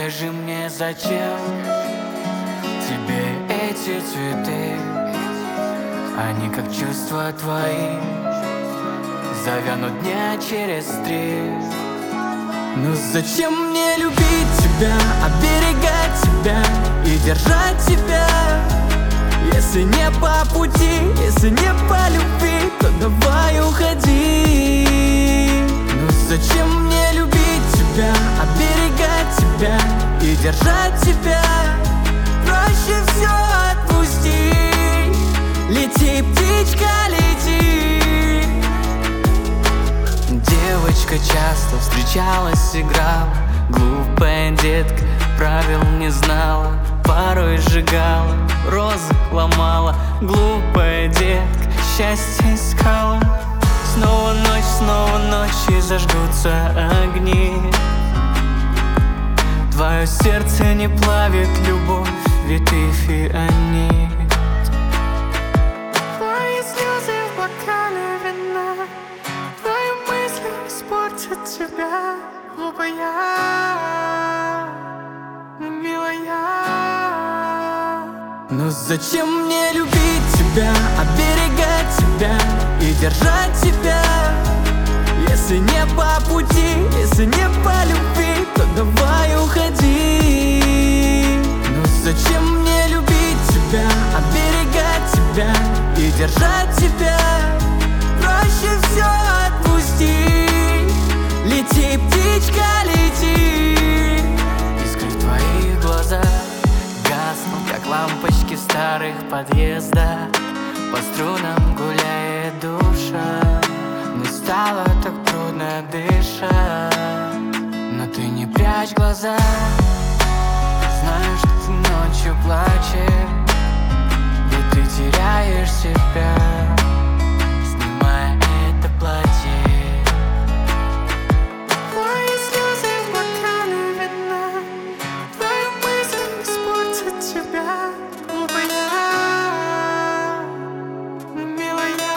скажи мне, зачем тебе эти цветы? Они как чувства твои завянут дня через 3. Ну зачем мне любить тебя, оберегать тебя и держать тебя? Если не по пути, если не по любви, то давай уходи. Ну зачем мне любить тебя, оберегать тебя и держать тебя? Проще все отпусти. Лети, птичка, лети. Девочка часто встречалась, играла, глупая детка, правил не знала, порой сжигала, розы ломала. Глупая детка, счастье искала. Снова ночь и зажгутся огни. Твое сердце не плавит любовь, ведь ты фианит. Твои слезы в бокале вина, твои мысли испортят тебя, глупая, милая. Ну зачем мне любить тебя, оберегать тебя и держать тебя? Если не по пути, если не по любви, то давай уходи. Ну зачем мне любить тебя, оберегать тебя и держать тебя? Проще все отпусти. Лети, птичка, лети. Искры в твоих глазах гаснут, как лампочки в старых подъездах. По струнам гуляет душа, мне стало так трудно дышать. Но ты не прячь глаза, знаю, что ты ночью плачешь, ведь ты теряешь себя, снимая это платье. Твои слезы в бокале вина, твои мысли испортят тебя, глупая, милая.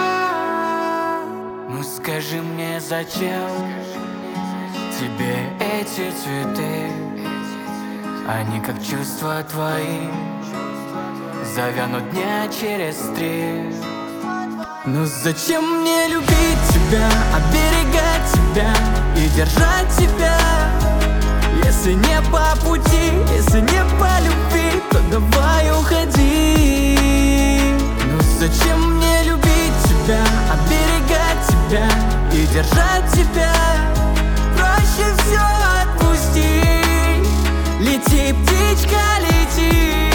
Ну скажи мне, зачем тебе эти цветы? Они как чувства твои завянут дня через 3. Ну зачем мне любить тебя, оберегать тебя и держать тебя? Если не по пути, если не по любви, то давай уходи. Ну зачем мне любить тебя, оберегать тебя и держать тебя? Проще все отпусти. Лети, птичка, лети.